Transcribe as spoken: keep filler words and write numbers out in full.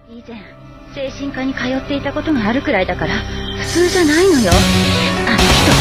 以前精神科に通っていたことがあるくらいだから普通じゃないのよ。あの人